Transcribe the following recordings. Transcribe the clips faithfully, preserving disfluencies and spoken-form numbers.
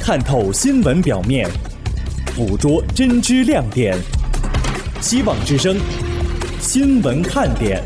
探透新闻表面，捕捉真知亮点。希望之声新闻看点。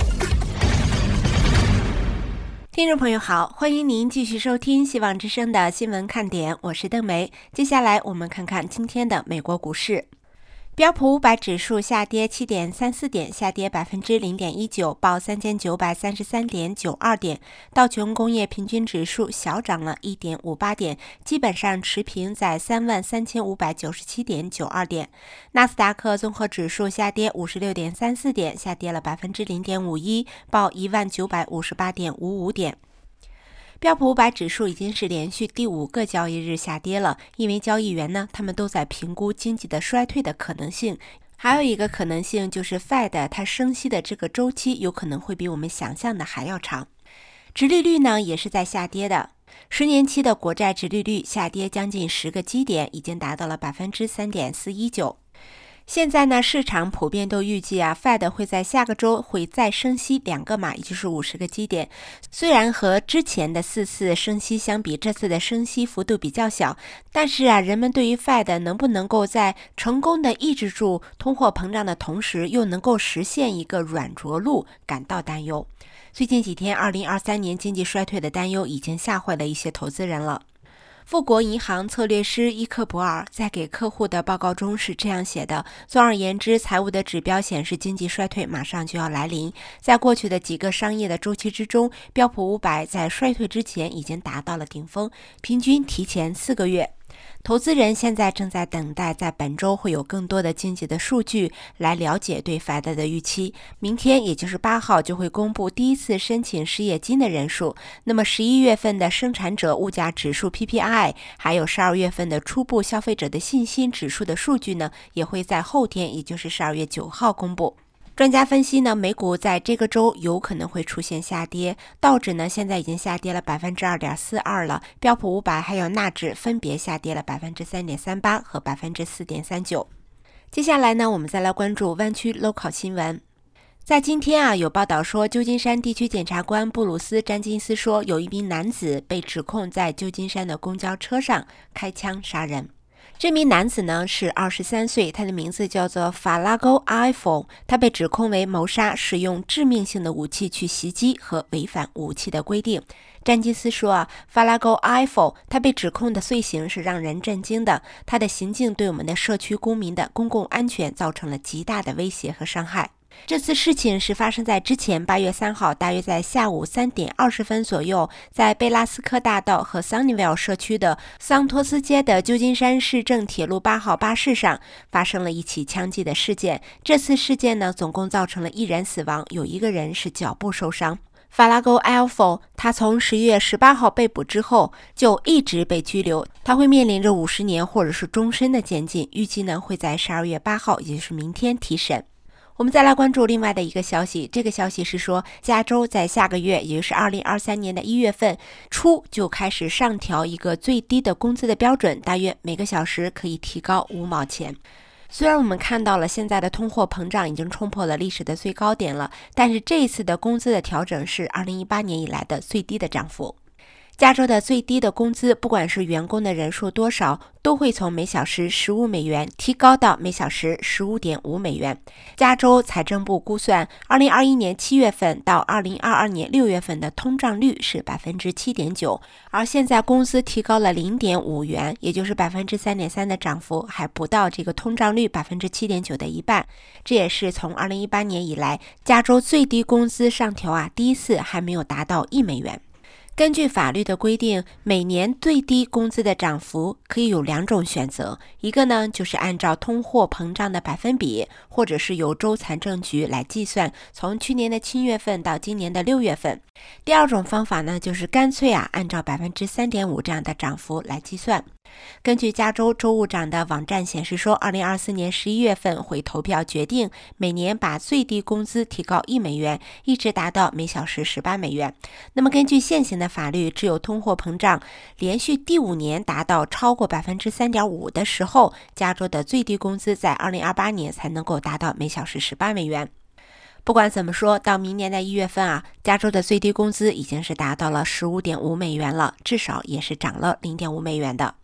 听众朋友好，欢迎您继续收听希望之声的新闻看点，我是邓梅。接下来我们看看今天的美国股市。标普五百指数下跌 七点三四 点，下跌 百分之零点一九， 报 三千九百三十三点九二 点。道琼工业平均指数小涨了 一点五八 点，基本上持平在 三万三千五百九十七点九二 点。纳斯达克综合指数下跌 五十六点三四 点，下跌了 百分之零点五一， 报 一万九百五十八点五五 点。标普五百指数已经是连续第五个交易日下跌了，因为交易员呢，他们都在评估经济的衰退的可能性。还有一个可能性就是 Fed 它升息的这个周期有可能会比我们想象的还要长。殖利率呢也是在下跌的，十年期的国债殖利率下跌将近十个基点，已经达到了 百分之三点四一九。现在呢，市场普遍都预计啊 ，Fed 会在下个周会再升息两个码，也就是五十个基点。虽然和之前的四次升息相比，这次的升息幅度比较小，但是啊，人们对于 Fed 能不能够在成功的抑制住通货膨胀的同时，又能够实现一个软着陆，感到担忧。最近几天，二零二三年经济衰退的担忧已经吓坏了一些投资人了。富国银行策略师伊克博尔在给客户的报告中是这样写的：总而言之，财务的指标显示经济衰退马上就要来临。在过去的几个商业的周期之中，标普五百在衰退之前已经达到了顶峰，平均提前四个月。投资人现在正在等待，在本周会有更多的经济的数据来了解对 Fed 的预期。明天也就是八号就会公布第一次申请失业金的人数。那么十一月份的生产者物价指数 P P I， 还有十二月份的初步消费者的信心指数的数据呢，也会在后天，也就是十二月九号公布。专家分析呢，美股在这个周有可能会出现下跌，道指呢现在已经下跌了 百分之二点四二 了，标普五百还有纳指分别下跌了 百分之三点三八 和 百分之四点三九。接下来呢，我们再来关注湾区 local 新闻。在今天啊，有报道说，旧金山地区检察官布鲁斯·詹金斯说，有一名男子被指控在旧金山的公交车上开枪杀人。这名男子呢是二十三岁，他的名字叫做法拉戈·埃弗，他被指控为谋杀、使用致命性的武器去袭击和违反武器的规定。詹金斯说啊，法拉戈·埃弗他被指控的罪行是让人震惊的，他的行径对我们的社区公民的公共安全造成了极大的威胁和伤害。这次事情是发生在之前八月三号，大约在下午三点二十分左右，在贝拉斯科大道和 Sunnyvale 社区的桑托斯街的旧金山市政铁路八号巴士上发生了一起枪击的事件。这次事件呢，总共造成了一人死亡，有一个人是脚部受伤。法拉戈·埃弗他从十月十八号被捕之后就一直被拘留，他会面临着五十年或者是终身的监禁，预计呢会在十二月八号，也就是明天提审。我们再来关注另外的一个消息，这个消息是说，加州在下个月，也就是二零二三年的一月份初就开始上调一个最低的工资的标准，大约每个小时可以提高五毛钱。虽然我们看到了现在的通货膨胀已经冲破了历史的最高点了，但是这一次的工资的调整是二零一八年以来的最低的涨幅。加州的最低的工资，不管是员工的人数多少，都会从每小时十五美元提高到每小时十五点五美元。加州财政部估算，二零二一年七月份到二零二二年六月份的通胀率是 百分之七点九， 而现在工资提高了 零点五元，也就是 百分之三点三 的涨幅，还不到这个通胀率 百分之七点九 的一半。这也是从二零一八年以来，加州最低工资上调啊，第一次还没有达到一美元。根据法律的规定，每年最低工资的涨幅可以有两种选择，一个呢就是按照通货膨胀的百分比，或者是由州财政局来计算，从去年的七月份到今年的六月份。第二种方法呢，就是干脆啊按照 百分之三点五 这样的涨幅来计算。根据加州州务长的网站显示说，二零二四年十一月份会投票决定每年把最低工资提高一美元，一直达到每小时十八美元。那么根据现行的法律，只有通货膨胀连续第五年达到超过 百分之三点五 的时候，加州的最低工资在二零二八年才能够达到每小时十八美元。不管怎么说，到明年的一月份啊，加州的最低工资已经是达到了 十五点五美元了，至少也是涨了 零点五美元的。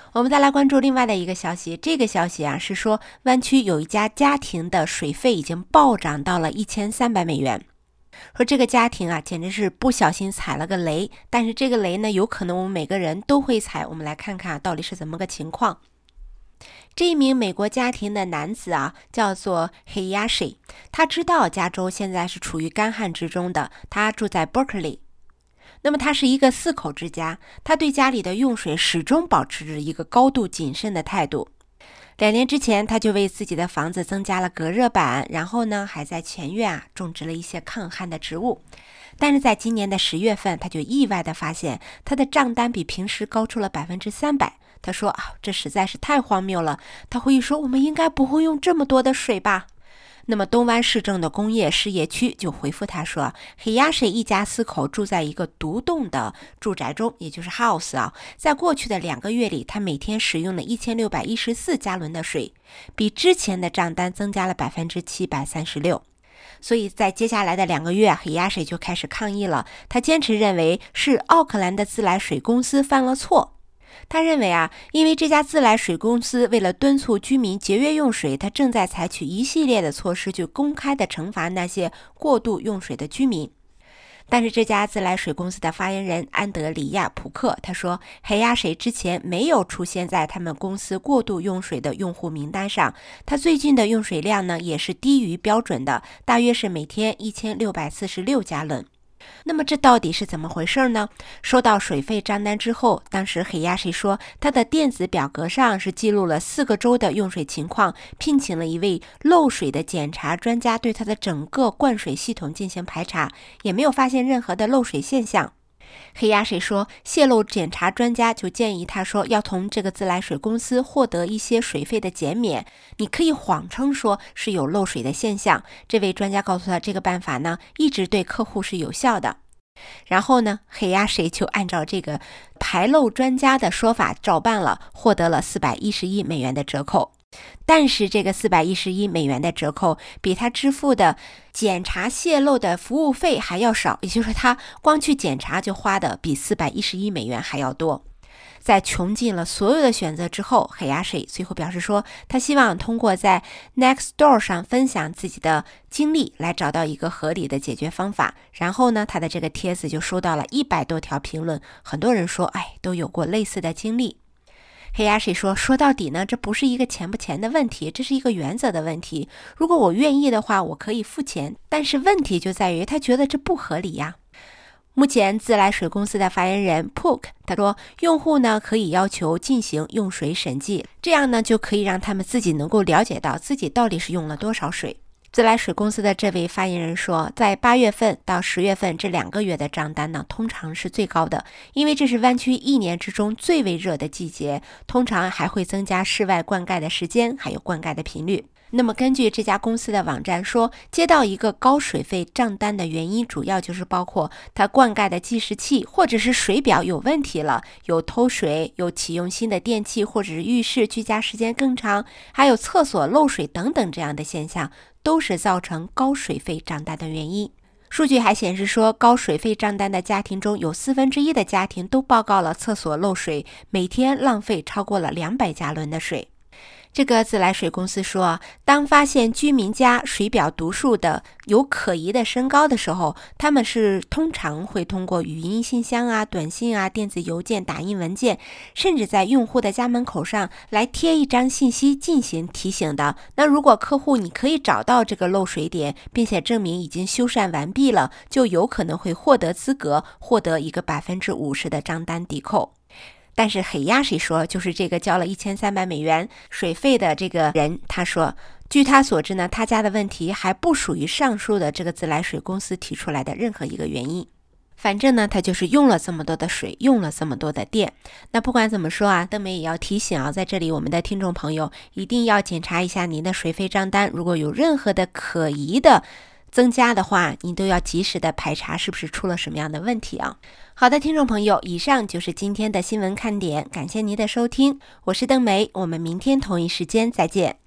我们再来关注另外的一个消息，这个消息啊是说湾区有一家家庭的水费已经暴涨到了一千三百美元。说这个家庭啊简直是不小心踩了个雷，但是这个雷呢有可能我们每个人都会踩，我们来看看、啊、到底是怎么个情况。这一名美国家庭的男子啊叫做 Hayashi， 他知道加州现在是处于干旱之中的，他住在 Berkeley。那么他是一个四口之家，他对家里的用水始终保持着一个高度谨慎的态度。两年之前他就为自己的房子增加了隔热板，然后呢还在前院啊种植了一些抗旱的植物。但是在今年的十月份，他就意外的发现他的账单比平时高出了百分之三百。他说啊，这实在是太荒谬了。他回忆说，我们应该不会用这么多的水吧。那么东湾市政的工业事业区就回复他说，黑亚水一家四口住在一个独栋的住宅中，也就是 house 啊，在过去的两个月里，他每天使用了一千六百一十四加仑的水，比之前的账单增加了百分之七百三十六。所以在接下来的两个月，黑亚水就开始抗议了。他坚持认为是奥克兰的自来水公司犯了错。他认为啊，因为这家自来水公司为了敦促居民节约用水，他正在采取一系列的措施，去公开的惩罚那些过度用水的居民。但是这家自来水公司的发言人安德里亚·普克他说，黑亚水之前没有出现在他们公司过度用水的用户名单上，他最近的用水量呢也是低于标准的，大约是每天一千六百四十六加仑。那么这到底是怎么回事呢？收到水费账单之后，当时黑亚水说他的电子表格上是记录了四个州的用水情况，聘请了一位漏水的检查专家对他的整个灌水系统进行排查，也没有发现任何的漏水现象。黑亚水说，泄漏检查专家就建议他说要从这个自来水公司获得一些水费的减免，你可以谎称说是有漏水的现象。这位专家告诉他，这个办法呢一直对客户是有效的。然后呢，黑亚水就按照这个排漏专家的说法照办了，获得了四百一十一美元的折扣。但是这个四百一十一美元的折扣比他支付的检查泄漏的服务费还要少，也就是说他光去检查就花的比四百一十一美元还要多。在穷尽了所有的选择之后，黑亚水最后表示说，他希望通过在 Nextdoor 上分享自己的经历来找到一个合理的解决方法。然后呢，他的这个帖子就收到了一百多条评论，很多人说哎，都有过类似的经历。黑亚水说，说到底呢，这不是一个钱不钱的问题，这是一个原则的问题。如果我愿意的话，我可以付钱，但是问题就在于他觉得这不合理呀。目前自来水公司的发言人 Pook 他说，用户呢可以要求进行用水审计，这样呢就可以让他们自己能够了解到自己到底是用了多少水。自来水公司的这位发言人说，在八月份到十月份这两个月的账单呢，通常是最高的，因为这是湾区一年之中最为热的季节，通常还会增加室外灌溉的时间，还有灌溉的频率。那么根据这家公司的网站说，接到一个高水费账单的原因主要就是包括它灌溉的计时器或者是水表有问题了，有偷水，有启用新的电器，或者是浴室居家时间更长，还有厕所漏水等等，这样的现象都是造成高水费账单的原因。数据还显示说，高水费账单的家庭中有四分之一的家庭都报告了厕所漏水，每天浪费超过了两百加仑的水。这个自来水公司说，当发现居民家水表读数的有可疑的升高的时候，他们是通常会通过语音信箱啊、短信啊、电子邮件、打印文件，甚至在用户的家门口上来贴一张信息进行提醒的。那如果客户你可以找到这个漏水点，并且证明已经修缮完毕了，就有可能会获得资格，获得一个百分之五十的账单抵扣。但是黑亚水说，就是这个交了一千三百美元水费的这个人，他说据他所知呢，他家的问题还不属于上述的这个自来水公司提出来的任何一个原因。反正呢，他就是用了这么多的水，用了这么多的电。那不管怎么说啊，邓梅也要提醒啊，在这里我们的听众朋友一定要检查一下您的水费账单，如果有任何的可疑的增加的话，你都要及时的排查是不是出了什么样的问题啊。好的，听众朋友，以上就是今天的新闻看点，感谢您的收听，我是邓梅，我们明天同一时间再见。